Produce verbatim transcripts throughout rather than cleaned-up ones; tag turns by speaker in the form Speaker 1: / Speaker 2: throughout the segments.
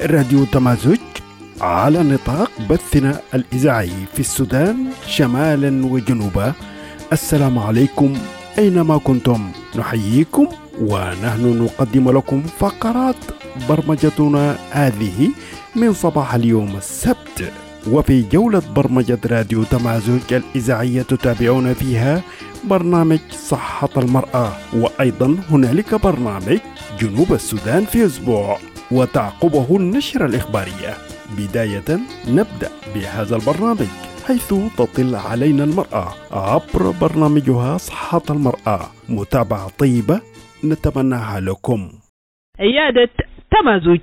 Speaker 1: راديو تمازج على نطاق بثنا الإذاعي في السودان شمالا وجنوبا. السلام عليكم أينما كنتم، نحييكم ونحن نقدم لكم فقرات برمجتنا هذه من صباح اليوم السبت. وفي جولة برمجة راديو تمازج الإذاعية تتابعون فيها برنامج صحة المرأة، وأيضا هنالك برنامج جنوب السودان في أسبوع وتعقبه النشرة الإخبارية. بداية نبدأ بهذا البرنامج حيث تطل علينا المرأة عبر برنامجها صحة المرأة. متابعة طيبة نتمناها لكم.
Speaker 2: عيادة تمازج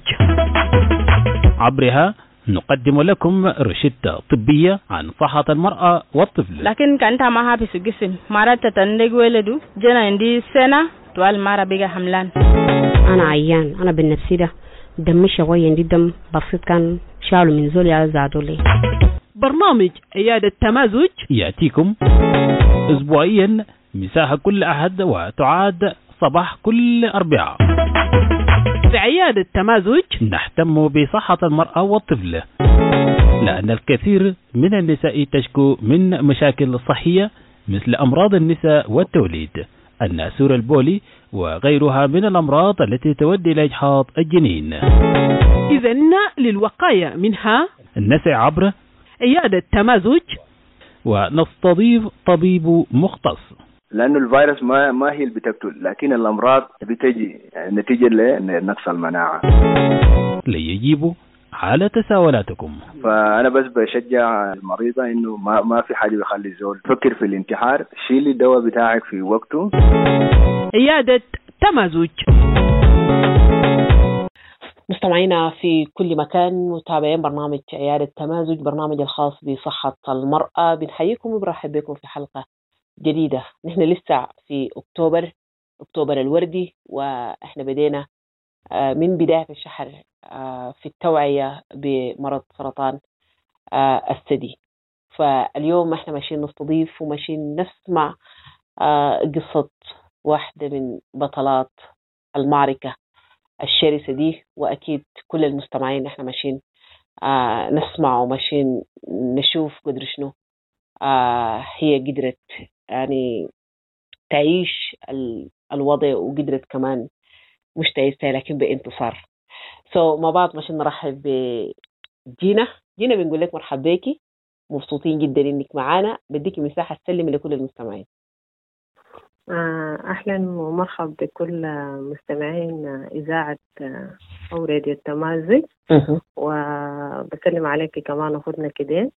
Speaker 2: عبرها نقدم لكم روشتة طبية عن صحة المرأة والطفل.
Speaker 3: لكن كانت معها في الجسم مرات تندق ولدو جنا عندي سنة طوال مرة بيجا حملان.
Speaker 4: أنا عيان، أنا بالنفسي ده دمي شوية، عندي دم بسيط كان شالوا من زولي على زادولي.
Speaker 2: برنامج عيادة تمازج يأتيكم أسبوعيا مساحة كل أحد وتعاد صباح كل أربعاء. في عيادة تمازج نهتم بصحة المرأة والطفل، لأن الكثير من النساء تشكو من مشاكل صحية مثل أمراض النساء والتوليد، الناسور البولي وغيرها من الأمراض التي تؤدي إلى إجهاض الجنين. إذن للوقاية منها نسعى عبر عيادة تمازج ونستضيف طبيب مختص،
Speaker 5: لأنه الفيروس ما ما هي اللي بتقتل، لكن الأمراض بتجي نتيجة لنقص المناعة.
Speaker 2: ليجيبوا على تساؤلاتكم.
Speaker 5: فأنا بس بشجع المريضة إنه ما ما في حاجة بيخلي الزول تفكر في الانتحار، شيلي الدواء بتاعك في وقته.
Speaker 2: عيادة تمازج.
Speaker 4: مستمعينا في كل مكان، متابعين برنامج عيادة تمازج، برنامج الخاص بصحة المرأة. بنحييكم وبرحب بكم في حلقة جديدة. نحن لسه في أكتوبر، أكتوبر الوردي، وإحنا بدينا من بداية الشهر في التوعية بمرض سرطان الثدي. فاليوم إحنا ماشيين نستضيف وماشيين نسمع قصة واحدة من بطلات المعركة الشرسة دي، وأكيد كل المستمعين إحنا ماشيين نسمع وماشيين نشوف قدر شنو هي قدرت يعني تعيش الوضع، وقدرت كمان مش تعيشها لكن بانتصار. سو so, ما بعد ماشي نرحب بجينا. جينا بنقول لك مرحبا بيكي، مبسوطين جدا انك معانا. بديكي مساحة تسلمي لكل المستمعين.
Speaker 6: أهلا ومرحب بكل مستمعين إذاعة أو راديو التمازج، وبسلم عليك كمان أخذنا كده،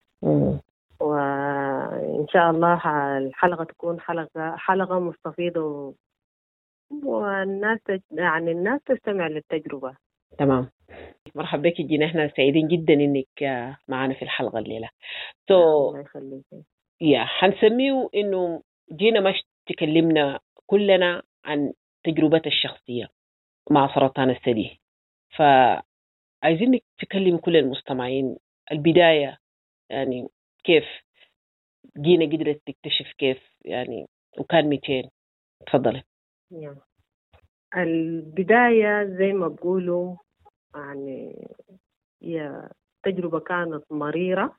Speaker 6: وإن شاء الله الحلقة تكون حلقة حلقة مستفيضة والناس يعني الناس تستمع للتجربة.
Speaker 4: تمام، مرحبا بك جينا، احنا سعيدين جدا انك معنا في الحلقة الليلة. تو so, يا حنسميه انه جينا مش تكلمنا كلنا عن تجربتها الشخصية مع سرطان الثدي، فعايزينك تكلم كل المستمعين البداية، يعني كيف جينا قدرت تكتشف كيف يعني وكان ميتين. تفضلي.
Speaker 6: البداية زي ما بقولوا يعني هي تجربة كانت مريرة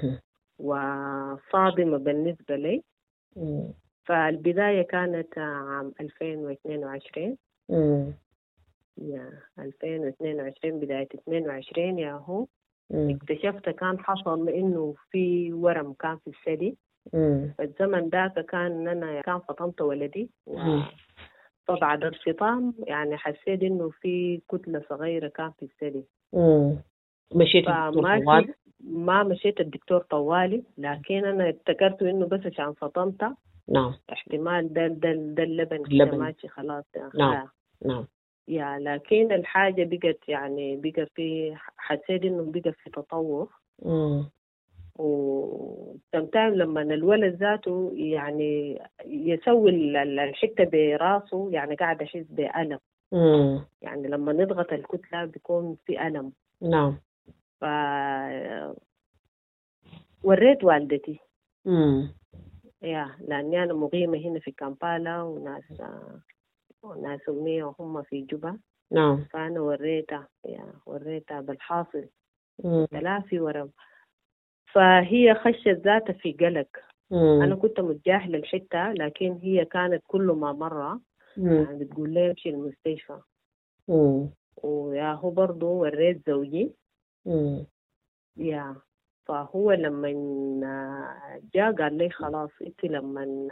Speaker 6: وصادمة بالنسبة لي. فالبداية كانت عام ألفين واثنين وعشرين. يا ألفين واثنين وعشرين، بداية اثنين وعشرين يا هو اكتشفت كان حصل إنه في ورم كان في الثدي. الزمن ذاك كان أنا كان فطمت ولدي، وبعد الفطام يعني حسيت إنه في كتلة صغيرة كان في الثدي.
Speaker 4: مشيت الدكتور
Speaker 6: ما مشيت الدكتور طوالي، لكن أنا افتكرت إنه بس عشان فطمت
Speaker 4: نعم
Speaker 6: احتمال ده ده ده اللبن كده ماشي خلاص.
Speaker 4: نعم نعم
Speaker 6: يا لكن الحاجة بقت يعني بقى في حسيت إنه بقى في تطور. وتمتعم لما الولد ذاته يعني يسوي الحتة براسه، يعني قاعد أحس بألم.
Speaker 4: مم.
Speaker 6: يعني لما نضغط الكتلة بيكون في ألم.
Speaker 4: نعم.
Speaker 6: ف وريت والدتي.
Speaker 4: مم.
Speaker 6: يا لأني أنا مقيمة هنا في كامبالا، وناس وناس أمي وهم في جوبا.
Speaker 4: نعم.
Speaker 6: فأنا وريتها يعني وريتها بالحاصل
Speaker 4: مم.
Speaker 6: تلافي ورا. فهي خشت ذاتها في قلق.
Speaker 4: مم.
Speaker 6: أنا كنت متجاهلة الحتة، لكن هي كانت كل ما مرة
Speaker 4: مم.
Speaker 6: يعني بتقول لي امشي المستشفى.
Speaker 4: مم.
Speaker 6: ويا هو برضه وريت زوجي.
Speaker 4: مم.
Speaker 6: يا فهو لما جاء قال لي خلاص انت لما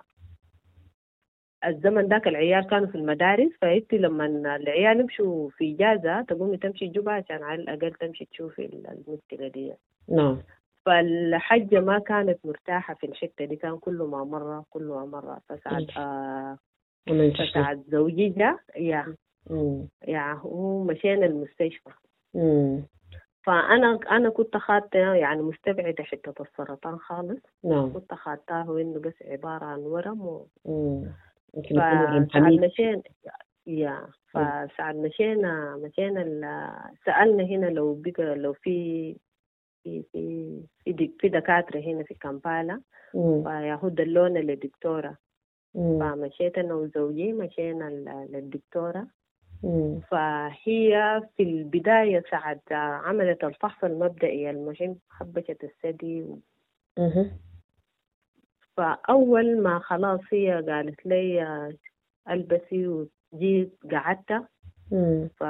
Speaker 6: الزمن ذاك العيال كانوا في المدارس، فانت لما العيال يمشوا في اجازه تقومي تمشي جبهه عشان على الاقل تمشي تشوفي المشكله دي.
Speaker 4: نعم.
Speaker 6: فالحجه ما كانت مرتاحه في الحته دي، كان كل ما مره كل ما مره فساعد آه فساعد زوجي جاء يا
Speaker 4: مم.
Speaker 6: يا هو مشينا المستشفى.
Speaker 4: مم.
Speaker 6: فأنا أنا كنت أخذتها يعني مستبعدة حتة السرطان خالص.
Speaker 4: نعم.
Speaker 6: كنت أخذتها إنه بس عبارة عن ورم و...
Speaker 4: يمكن
Speaker 6: فساعد مشينا يا فساعد مشينا مشينا ال... سألنا هنا لو بقى لو في في في في, دي... في دكاترة هنا في كامبالا، فياخد دلونا للدكتورة. فمشيت أنا وزوجي مشينا للدكتورة. مم. فهي في البداية ساعد عملت الفحص المبدئي المهم حبشت الثدي و... فأول ما خلاص هي قالت لي ألبسي وجيت قعدت، ف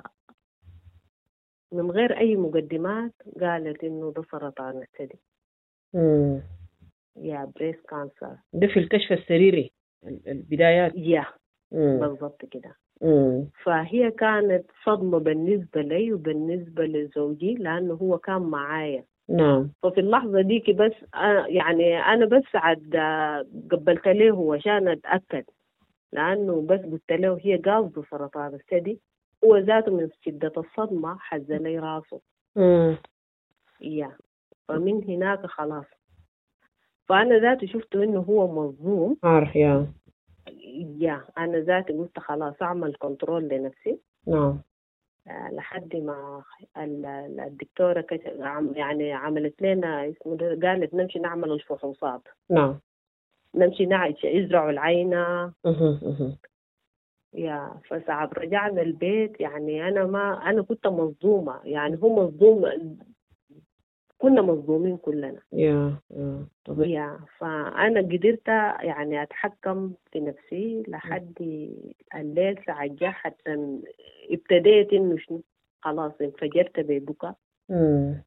Speaker 6: من غير أي مقدمات قالت إنه ده سرطان الثدي. يا بريس كانسر.
Speaker 4: ده في الكشف السريري البدايات.
Speaker 6: يا بالضبط كده. مم. فهي كانت صدمة بالنسبة لي وبالنسبة لزوجي لأنه هو كان معايا.
Speaker 4: نعم.
Speaker 6: ففي اللحظة ديك بس أنا يعني أنا بس عد قبلت له عشان أتأكد، لأنه بس قلت له هي قاصدة سرطان الثدي، هو ذاته من شدة الصدمة حز لي راسه.
Speaker 4: امم
Speaker 6: يا فمن هناك خلاص فأنا ذاته شفته إنه هو مظلوم.
Speaker 4: عارف يا
Speaker 6: يا أنا ذاتي قلت خلاص أعمل كنترول لنفسي.
Speaker 4: نعم.
Speaker 6: لحد ما الدكتورة كش... يعني عملت لنا اسمه قالت نمشي نعمل الفحوصات.
Speaker 4: نعم.
Speaker 6: نمشي نعيش يزرعوا العينة.
Speaker 4: اها اها
Speaker 6: يا فساعد رجعنا البيت يعني أنا ما أنا كنت مصدومة، يعني هو مصدوم، كنا مصدومين كلنا.
Speaker 4: يا يا
Speaker 6: طبعا. يا فأنا قدرت يعني أتحكم في نفسي لحد الليل ساعة جاء حتى ابتديت إنه شنو خلاص انفجرت ببكاء.
Speaker 4: امم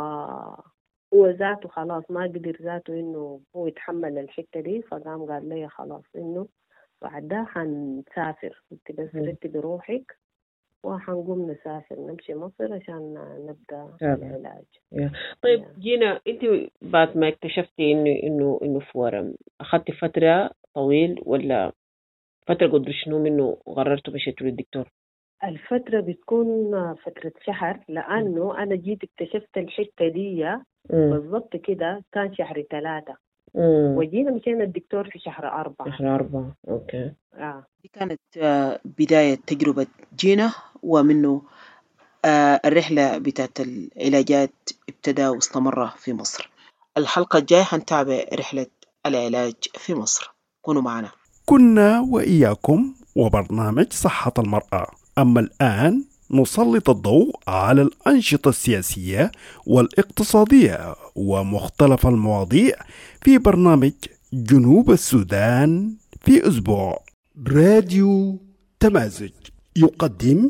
Speaker 6: فهو ذاته خلاص ما قدر ذاته إنه هو يتحمل الحتة دي، فقام قال لي خلاص إنه بعدها حنسافر، أنت بس رتبي روحك وحنقوم نسافر نمشي مصر عشان نبدأ العلاج.
Speaker 4: طيب yeah. جينا أنت بعد ما اكتشفتي إنه إنه إنه في ورم أخذتي فترة طويل ولا فترة قدر شنو منه قررتوا مشيتوا للدكتور؟
Speaker 6: الفترة بتكون فترة شهر، لأنه أنا جيت اكتشفت الحتة دي بالضبط كده كان شهر ثلاثة. مم. وجينا مشينا الدكتور في شهر أربعة.
Speaker 4: شهر أربعة أوكي.
Speaker 6: آه.
Speaker 4: دي كانت بداية تجربة جينا، ومنه آه الرحلة بتاعت العلاجات ابتدى واستمر في مصر. الحلقة الجاية هنتابع رحلة العلاج في مصر، كونوا معنا.
Speaker 1: كنا وإياكم وبرنامج صحة المرأة. أما الآن نسلط الضوء على الأنشطة السياسية والاقتصادية ومختلف المواضيع في برنامج جنوب السودان في أسبوع. راديو تمازج يقدم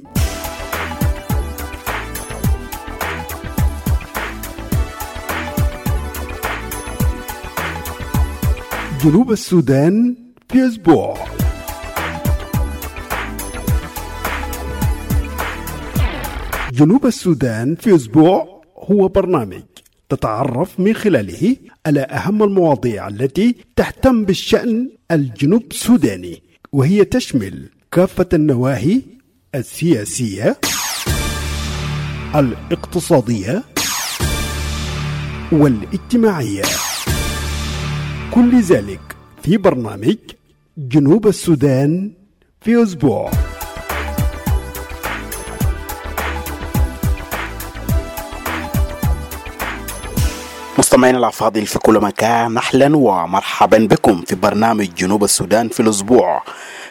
Speaker 1: جنوب السودان في أسبوع. جنوب السودان في أسبوع هو برنامج تتعرف من خلاله على أهم المواضيع التي تهتم بالشأن الجنوب السوداني، وهي تشمل كافة النواحي السياسية، الاقتصادية والاجتماعية، كل ذلك في برنامج جنوب السودان في أسبوع.
Speaker 7: مستمعين الأفاضل في كل مكان، أهلا ومرحبا بكم في برنامج جنوب السودان في الأسبوع.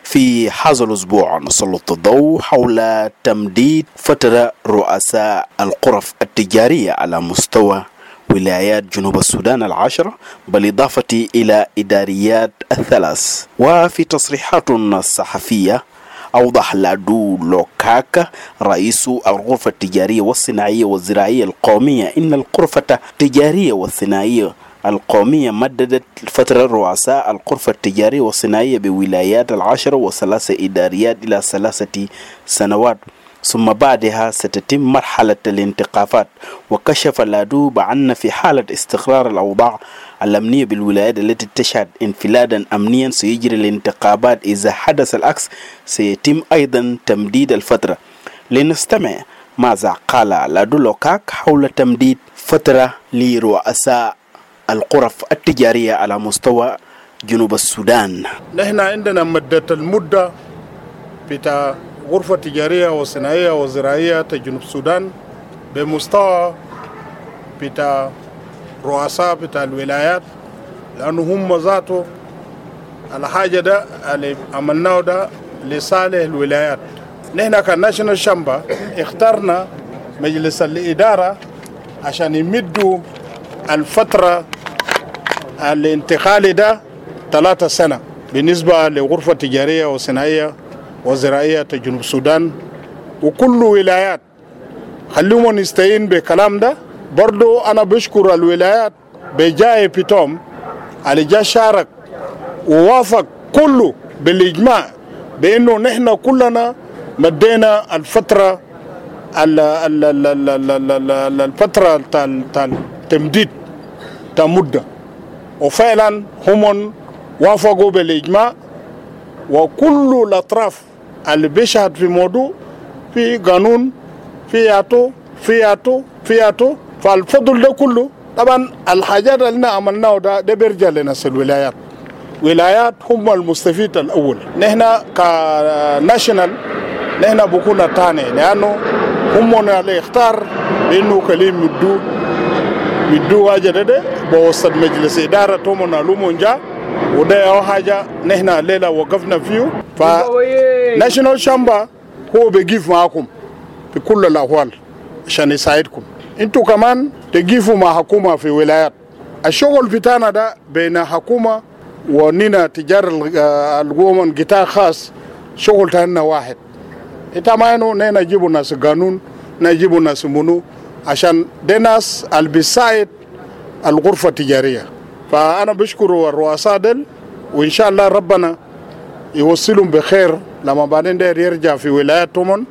Speaker 7: في هذا الأسبوع نسلط الضوء حول تمديد فترة رؤساء الغرف التجارية على مستوى ولايات جنوب السودان العشرة بالإضافة إلى إداريات الثلاث. وفي تصريحات صحفية أوضح لادو لوكاك رئيس الغرفة التجارية والصناعية والزراعية القومية إن الغرفة التجارية والصناعية القومية مددت فترة رؤساء الغرفة التجارية والصناعية بولايات العشرة وثلاث إداريات إلى ثلاثة سنوات، ثم بعدها ستتم مرحلة الانتخابات. وكشف لادو بأن في حالة استقرار الأوضاع الأمنية بالولايات التي تشهد انفلادا أمنيا سيجري الانتخابات، إذا حدث العكس سيتم أيضا تمديد الفترة. لنستمع ماذا قال لادو لوكاك حول تمديد فترة لرؤساء الغرف التجارية على مستوى جنوب السودان.
Speaker 8: نحن عندنا مدة المدة بتاع غرفة تجارية وصناعية وزراعية جنوب السودان بمستوى بتاع رؤساء بتاع الولايات، لأنه هم ذاته الحاجة ده اللي عملناه ده لصالح الولايات. نحن كناشونال شامبر اخترنا مجلس الإدارة عشان يمدوا الفترة الانتقالي ده ثلاثة سنة بالنسبة لغرفة تجارية وصناعية وزراعية جنوب السودان وكل ولايات. خلوهم يستعين بكلام ده. برضو أنا بشكر الولايات بجاي بيتوم اللي جا شارك ووافق كله بالإجماع بأنه نحن كلنا مدينا الفترة الفترة التمديد تمدة، وفعلا هم وافقوا بالإجماع، وكل الأطراف اللي بيشهد في موضوع في قانون فياتو فياتو فياتو فالفضل ده كله. طبعا الحاجات اللي عملناه ده ده بيرجع لناس الولايات. ولايات هم المستفيد الأول. نحن كناشونال نحن بكون الثاني، لأنه هم اللي اختار إنه كلام مدو مدو حاجة ده بوسط مجلس إدارة تومنا لومونجا، وده أو حاجة نحن الليلة وقفنا فيه. فناشونال شامبر هو بيجيف معكم في كل الأحوال عشان يساعدكم. انتوا كمان تجيفوا مع حكومة في ولايات. الشغل بتاعنا ده بين حكومة ونينا تجار القوم قطاع خاص شغل تاعنا واحد. انت ما انه نينا نجيبوا ناس قانون نجيبوا ناس منو عشان دي ناس اللي بيساعد الغرفة التجارية. فأنا بشكر الرؤساء دل، وإن شاء الله ربنا يوصلهم بخير لما بعدين ده يرجع في ولاياتهم.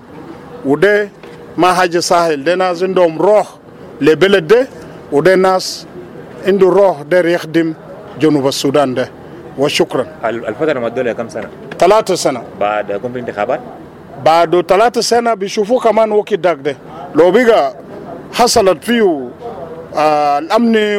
Speaker 8: وده ما حاجة سهل، ده ناس عندهم روح لبلد ده، وده ناس عنده روح ده يخدم جنوب السودان ده. وشكرا.
Speaker 9: الفترة المعدولة كم سنة؟
Speaker 8: ثلاثة سنة.
Speaker 9: بعد يكون في انتخابات؟
Speaker 8: بعد ثلاثة سنة بيشوفوا كمان وقت داك ده. لو بقى حصلت فيه آه الأمن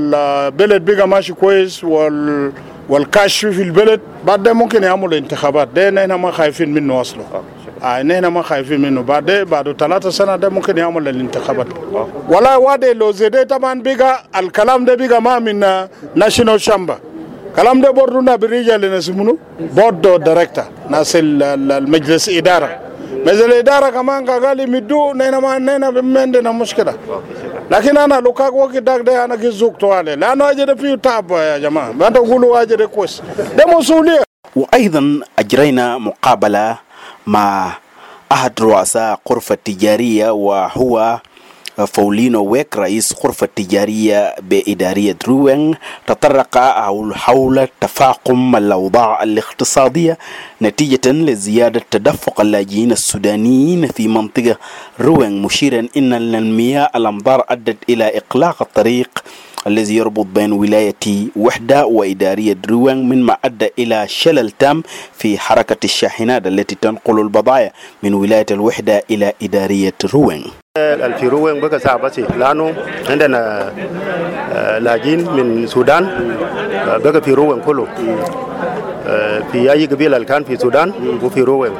Speaker 8: والبلد بقى ماشي كويس وال والكاش في البلد، بعد ده ممكن يعملوا انتخابات. ده نحن ما خايفين منه أصلا. آه نحن ما خايفين منه. بعد ده بعد ثلاثة سنة ده ممكن يعمل الانتخابات. ولا وادي لو زي طبعا بقى الكلام ده بقى ما من ناشونال شامبر. كلام ده برضو بريجا لناس منو بورد دايركتور ناس المجلس إدارة. مجلس الإدارة كمان قال يمدوا نحن ما نحن عندنا مشكلة. لكن أنا لو كان وقت داك ده أنا كزوج توالي، لأنه أجد فيه تعب يا جماعة، ما تقولوا أجد كويس، ده مسؤولية.
Speaker 7: وأيضا أجرينا مقابلة مع أحد رؤساء غرفة التجارية وهو فولينو ويك رئيس غرفة التجارية بإدارية روين. تطرق حول تفاقم الأوضاع الاقتصادية نتيجة لزيادة تدفق اللاجئين السودانيين في منطقة روين، مشيرا إن المياه الأمطار أدت إلى إغلاق الطريق الذي يربط بين ولاية وحدة وإدارية روين، مما أدى إلى شلل تام في حركة الشاحنات التي تنقل البضائع من ولاية الوحدة إلى إدارية روين.
Speaker 10: في روين بقى صعبة لأنه عندنا لاجئين من السودان بقى في روين كله، في أي قبيلة اللي كان في السودان وفي روين.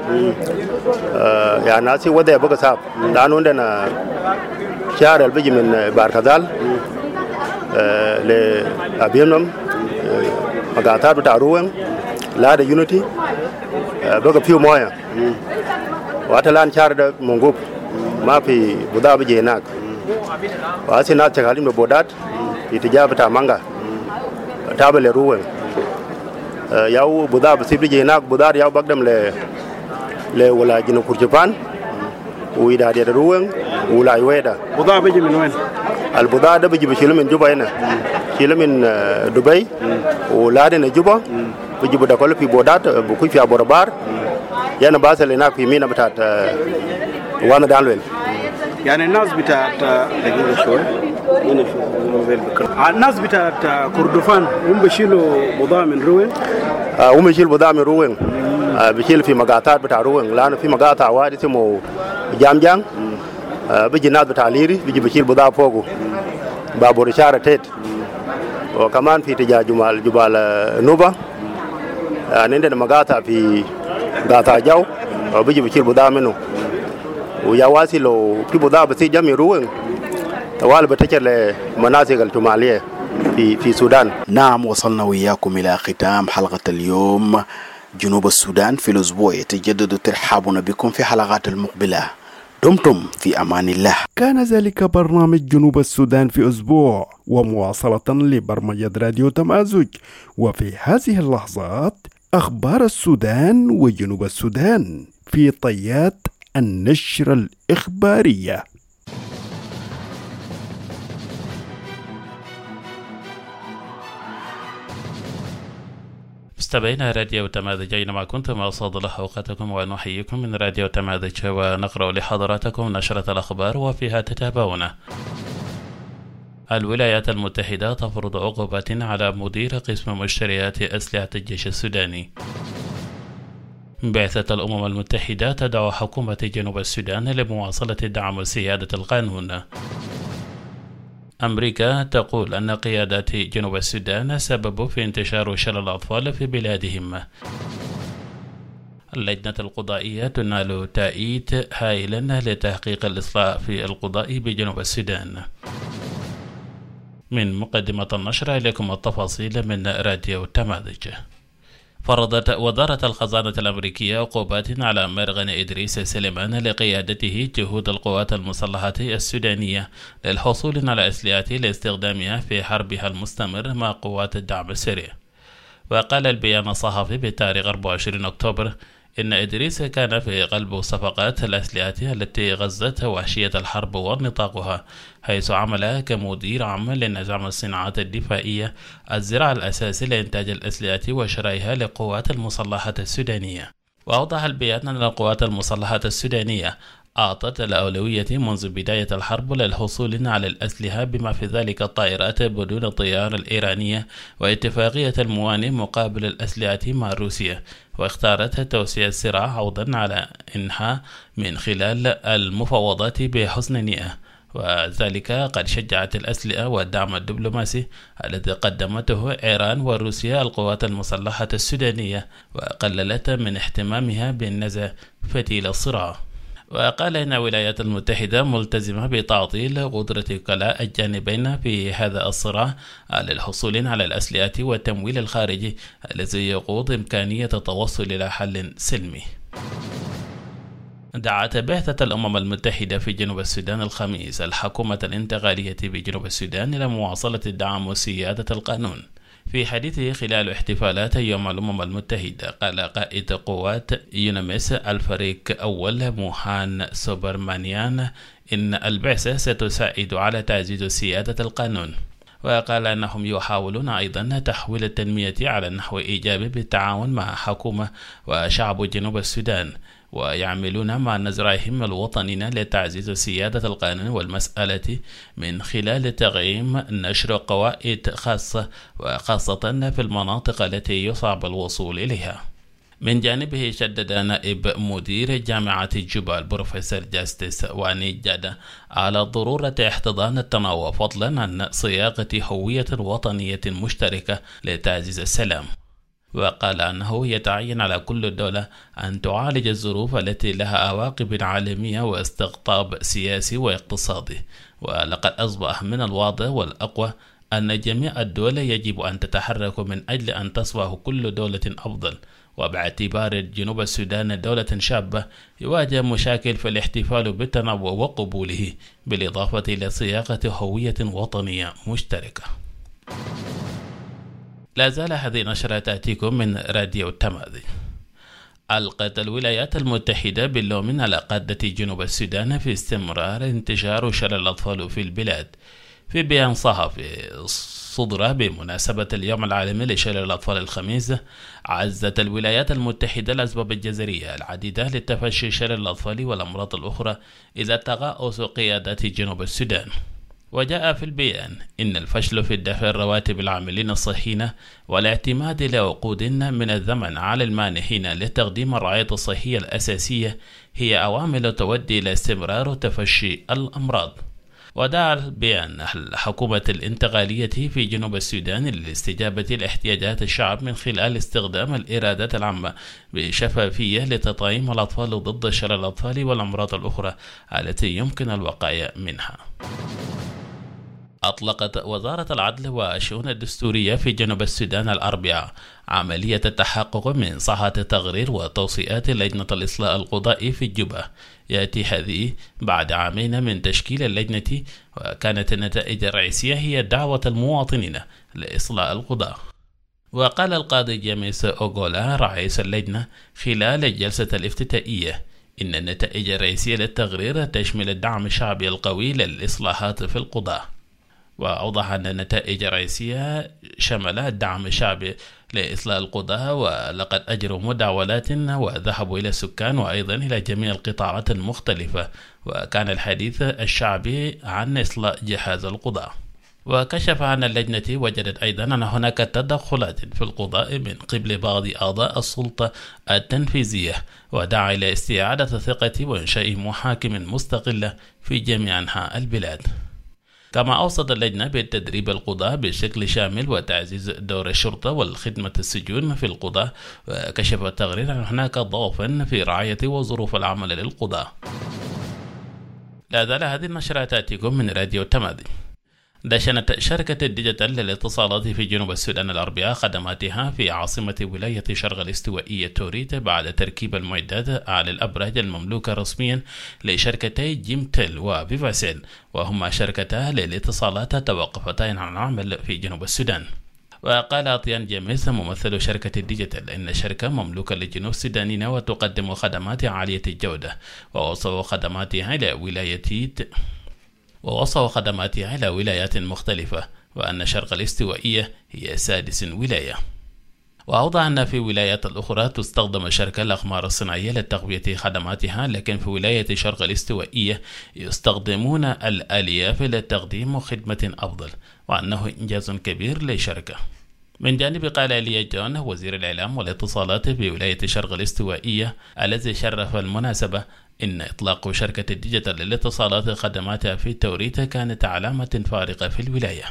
Speaker 10: يعني ناسي وضع بقى صعب لأنه عندنا شهر اللي بيجي من باركدال لأبينهم مقاطعات بتاع روين لا ده يونيتي بقى فيه مويه واتلان شارد منقوب ما في بضاعة بيجي هناك واسي ناس شغالين ببودات في تجاه بتاع مانجا تابل روين ياو بضاعة بس بيجي هناك بضاعة ياو بقدم ل ل ولا جنوب كردفان وإذا دي روين ولا يويدا
Speaker 11: بضاعة بيجي من وين؟
Speaker 10: البضاعة ده بيجي بيشيله من جوبا هنا شيله من دبي ولا دي جوبا بيجي بدا كله في بودات بكوي في أبو ربار يعني باسل هناك في مينا بتاعت وانا دالوين
Speaker 11: يعني الناس بتاعت دقيقة شوي الناس بتاعت كردفان هم بيشيلوا بضاعة من روين
Speaker 10: هم بيشيلوا بضاعة من روين بيشيل في مقاطعات بتاع روين لأنه في مقاطع واحد اسمه جام جام بيجي الناس بتاع ليري بيجي بيشيل بضاعة فوقه بابور إشارة تيت وكمان في تجاه جبال جبال نوبة عندنا مقاطع في قاطع جو وبيجي بيشيل بضاعة منه ويواسي لو في بضاعة بس جمي روين طوال بتشر لمناطق الشمالية في في السودان.
Speaker 7: نعم وصلنا وياكم إلى ختام حلقة اليوم. جنوب السودان في الأسبوع يتجدد ترحابنا بكم في حلقات المقبلة. دمتم في أمان الله.
Speaker 1: كان ذلك برنامج جنوب السودان في أسبوع ومواصلة لبرمجة راديو تمازج. وفي هذه اللحظات أخبار السودان وجنوب السودان في طيات النشرة الإخبارية.
Speaker 2: مستمعينا راديو تمازج أينما كنتم أصاد الله أوقاتكم ونحييكم من راديو تمازج ونقرأ لحضراتكم نشرة الأخبار وفيها تتابعون. الولايات المتحدة تفرض عقوبات على مدير قسم مشتريات أسلحة الجيش السوداني. بعثة الأمم المتحدة تدعو حكومة جنوب السودان لمواصلة دعم سيادة القانون. أمريكا تقول أن قيادات جنوب السودان سببوا في انتشار شلل الأطفال في بلادهم. اللجنة القضائية تنال تأييد هائلا لتحقيق الإصلاح في القضاء بجنوب السودان. من مقدمة النشرة إليكم التفاصيل من راديو تمازج. فرضت وزارة الخزانة الأمريكية عقوبات على مرغن إدريس سليمان لقيادته جهود القوات المسلحة السودانية للحصول على أسلحة لاستخدامها في حربها المستمر مع قوات الدعم السريع. وقال البيان الصحفي بتاريخ أربعة وعشرين أكتوبر إن إدريس كان في قلب صفقات الأسلحة التي غزت وحشية الحرب ونطاقها، حيث عمل كمدير عام لنظام الصناعات الدفاعية الزراعة الأساسي لإنتاج الأسلحة وشرائها للقوات المسلحة السودانية. وأوضح البيان أن القوات المسلحة السودانية أعطت الأولوية منذ بداية الحرب للحصول على الأسلحة بما في ذلك الطائرات بدون طيار الإيرانية واتفاقية الموانئ مقابل الأسلحة مع روسيا، واختارت توسيع الصراع عوضا على إنهاء من خلال المفاوضات بحسن نية. وذلك قد شجعت الأسلحة والدعم الدبلوماسي الذي قدمته إيران وروسيا القوات المسلحة السودانية، وقللت من اهتمامها بالنزع فتيل الصراع. وقال إن الولايات المتحدة ملتزمة بتعطيل قدرة كلا الجانبين في هذا الصراع على الحصول على الأسلحة والتمويل الخارجي الذي يقود إمكانية التوصل إلى حل سلمي. دعت بعثة الأمم المتحدة في جنوب السودان الخميس الحكومة الانتقالية بجنوب السودان إلى مواصلة الدعم وسيادة القانون. في حديثه خلال احتفالات يوم الأمم المتحدة، قال قائد قوات يونمس الفريق أول موهان سوبرمانيان إن البعثة ستساعد على تعزيز سيادة القانون. وقال أنهم يحاولون أيضا تحويل التنمية على النحو الإيجابي بالتعاون مع حكومة وشعب جنوب السودان، ويعملون مع نزرعهم الوطنيين لتعزيز سيادة القانون والمسألة من خلال تقييم نشر قواعد خاصة وخاصة في المناطق التي يصعب الوصول إليها. من جانبه شدد نائب مدير جامعة جوبا البروفيسور جاستس واني جادا على ضرورة احتضان التنوع فضلا عن صياغة هوية وطنية مشتركة لتعزيز السلام. وقال أنه يتعين على كل دولة أن تعالج الظروف التي لها عواقب عالمية واستقطاب سياسي واقتصادي، ولقد أصبح من الواضح والأقوى أن جميع الدول يجب أن تتحرك من أجل أن تصبح كل دولة أفضل، وباعتبار جنوب السودان دولة شابة يواجه مشاكل في الاحتفال بالتنوع وقبوله، بالإضافة إلى صياغة هوية وطنية مشتركة. لا زال هذه النشرة تأتيكم من راديو التماذج. ألقت الولايات المتحدة باللوم على قادة جنوب السودان في استمرار انتشار شلل الأطفال في البلاد. في بيان صحفي صدر بمناسبة اليوم العالمي لشلل الأطفال الخميس، عزت الولايات المتحدة الأسباب الجذرية العديدة لتفشي شلل الأطفال والأمراض الأخرى إذا تغاؤس قيادات جنوب السودان. وجاء في البيان إن الفشل في دفع الرواتب العاملين الصحيين والاعتماد لعقود من الزمن على المانحين لتقديم الرعاية الصحية الأساسية هي عوامل تؤدي إلى استمرار تفشي الأمراض. ودعا البيان الحكومة الانتقالية في جنوب السودان للاستجابة لاحتياجات الشعب من خلال استخدام الإرادات العامة بشفافية لتطعيم الأطفال ضد شلل الأطفال والأمراض الأخرى التي يمكن الوقاية منها. أطلقت وزارة العدل والشؤون الدستورية في جنوب السودان الأربعاء عملية التحقق من صحة تقرير وتوصيات لجنة الإصلاح القضائي في الجبهة. يأتي هذه بعد عامين من تشكيل اللجنة، وكانت النتائج الرئيسية هي دعوة المواطنين لإصلاح القضاء. وقال القاضي جيمس أوغولا رئيس اللجنة خلال الجلسة الافتتائية إن النتائج الرئيسية للتقرير تشمل الدعم الشعبي القوي للإصلاحات في القضاء. وأوضح أن النتائج الرئيسية شمل الدعم الشعبي لإصلاح القضاء، ولقد أجروا مداولات وذهبوا إلى السكان وأيضا إلى جميع القطاعات المختلفة، وكان الحديث الشعبي عن إصلاح جهاز القضاء. وكشف عن اللجنة وجدت أيضا أن هناك تدخلات في القضاء من قبل بعض أعضاء السلطة التنفيذية، ودعا إلى استعادة الثقة وإنشاء محاكم مستقلة في جميع أنحاء البلاد. كما أوصت اللجنة بالتدريب القضاء بشكل شامل وتعزيز دور الشرطة والخدمة السجون في القضاء. وكشف التقرير أن هناك ضعفا في رعاية وظروف العمل للقضاء. لا زال هذه النشرة تأتيكم من راديو التماذج. دشنت شركة الديجيتال للاتصالات في جنوب السودان الأربعاء خدماتها في عاصمة ولاية شرق الاستوائية توريت بعد تركيب المعدات على الأبراج المملوكة رسميا لشركتي جيمتل وفيفاسيل، وهما شركتا للاتصالات توقفتان عن العمل في جنوب السودان. وقال أطيان جيمس ممثل شركة الديجيتال إن الشركة مملوكة لجنوب السودانيين وتقدم خدمات عالية الجودة، ووصفوا خدماتها إلى ولاية ووصفوا خدماتها إلى ولايات مختلفة، وأن شرق الاستوائية هي سادس ولاية. وأوضح أن في ولايات الأخرى تستخدم الشركة الأقمار الصناعية لتقوية خدماتها، لكن في ولاية شرق الاستوائية يستخدمون الألياف لتقديم خدمة أفضل، وأنه إنجاز كبير للشركة. من جانب قال إليا جون وزير الإعلام والاتصالات في ولاية شرق الاستوائية الذي شرف المناسبة إن إطلاق شركة الديجيتال للاتصالات خدماتها في توريت كانت علامة فارقة في الولاية.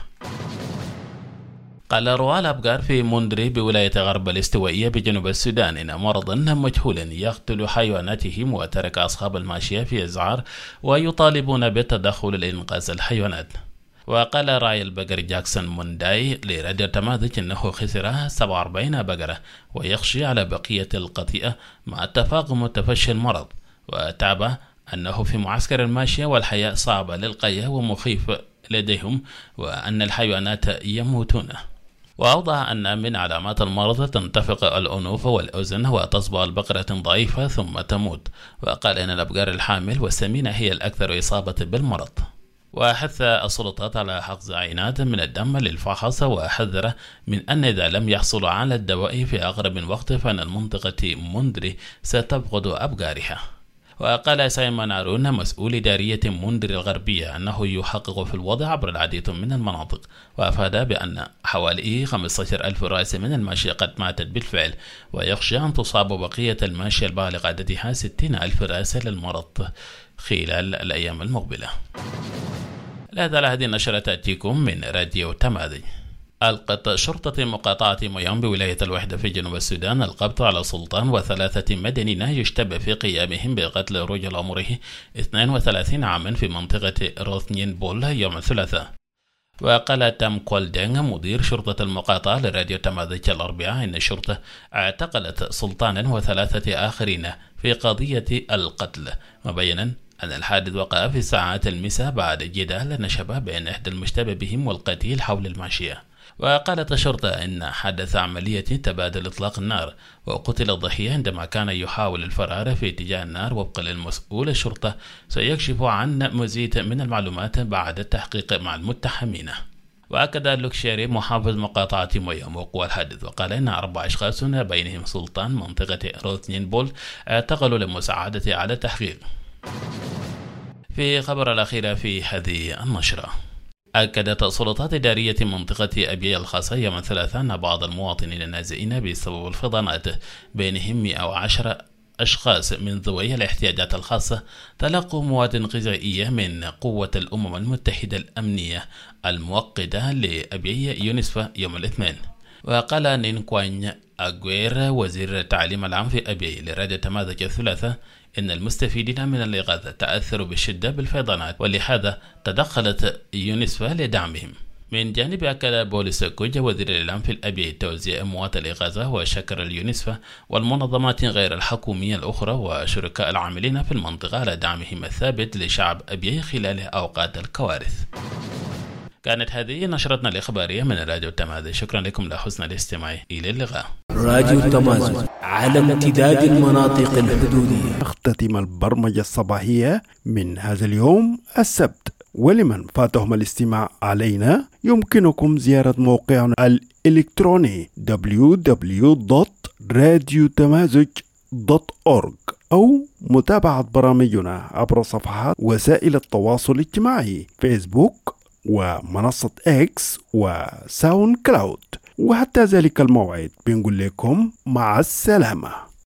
Speaker 2: قال رواد الأبقار في مندري بولاية غرب الاستوائية بجنوب السودان إن مرض مجهول يقتل حيواناتهم وترك أصحاب الماشية في إذعار ويطالبون بالتدخل لإنقاذ الحيوانات. وقال راعي البقر جاكسون مونداي لراديو التماذج أنه خسر سبعة وأربعين بقرة ويخشى على بقية القطيئة مع تفاقم تفشي المرض، وتعب أنه في معسكر الماشية والحياة صعبة للقية ومخيف لديهم، وأن الحيوانات يموتون. وأوضح أن من علامات المرض تنتفق الأنوف والأذن وتصبح البقرة ضعيفة ثم تموت. وقال أن الأبقار الحامل والسمينة هي الأكثر إصابة بالمرض. وحث السلطات على حقن عينات من الدم للفحص، وحذر من أن إذا لم يحصلوا على الدواء في أقرب وقت فإن المنطقة مندري ستفقد أبقارها. وقال سايمون هارون مسؤول إدارية مندري الغربية أنه يحقق في الوضع عبر العديد من المناطق، وأفاد بأن حوالي خمسة عشر ألف رأس من الماشية قد ماتت بالفعل، ويخشى أن تصاب بقية الماشية البالغ عددها ستين ألف رأس للمرض خلال الأيام المقبلة. لا زال هذه النشرة تأتيكم من راديو التماذج. ألقت شرطة مقاطعة ميام بولاية الوحدة في جنوب السودان القبض على سلطان وثلاثة مدنيين يشتبه في قيامهم بقتل رجل عمره اثنين وثلاثين عاما في منطقة روثنين بول يوم الثلاثاء. وقال تام كولدينغ مدير شرطة المقاطعة لراديو تمازيغ الأربعاء إن الشرطة اعتقلت سلطانا وثلاثة آخرين في قضية القتل، مبينا أن الحادث وقع في ساعات المساء بعد جدال نشب بين إحدى المشتبه بهم والقتيل حول الماشية. وقالت الشرطة إن حدث عملية تبادل إطلاق النار، وقتل الضحية عندما كان يحاول الفرار في اتجاه النار. وفقا للمسؤول الشرطة سيكشف عن مزيد من المعلومات بعد التحقيق مع المتهمين. وأكد لوكشيري محافظ مقاطعة مويا وقوع الحادث، وقال إن أربع أشخاص بينهم سلطان منطقة روثنين بول اعتقلوا لمساعدة على التحقيق. في خبر الأخير في هذه النشرة، أكدت سلطات إدارية منطقة أبيي الخاصة يوم الثلاثاء أن بعض المواطنين النازئين بسبب الفيضانات بينهم مئة وعشرة أشخاص من ذوي الاحتياجات الخاصة تلقوا مواد غذائية من قوة الأمم المتحدة الأمنية المؤقتة لأبيي يونسفا يوم الاثنين. وقال نينكوان أغوير وزير التعليم العام في أبيي لراديو تمازيغ الثلاثاء إن المستفيدين من الإغاثة تأثروا بشدة بالفيضانات، ولهذا تدخلت يونسفا لدعمهم. من جانب أكد بوليس كوجا وزير الإعلام في الأبيي توزيع أموات الإغاثة، وشكر اليونسفا والمنظمات غير الحكومية الأخرى وشركاء العاملين في المنطقة على دعمهم الثابت لشعب أبيي خلال أوقات الكوارث. كانت هذه نشرتنا الإخبارية من راديو تمازيغ، شكرا لكم لحسن الاستماع، إلى اللقاء.
Speaker 12: راديو تمازيغ على امتداد المناطق الحدودية.
Speaker 1: تختتم البرمجة الصباحية من هذا اليوم السبت، ولمن فاتهم الاستماع علينا يمكنكم زيارة موقعنا الإلكتروني دبليو دبليو دوت راديو تمازيغ دوت أورغ أو متابعة برامجنا عبر صفحات وسائل التواصل الاجتماعي فيسبوك ومنصة إكس وساوند كلاود. وحتى ذلك الموعد بنقول لكم مع السلامة.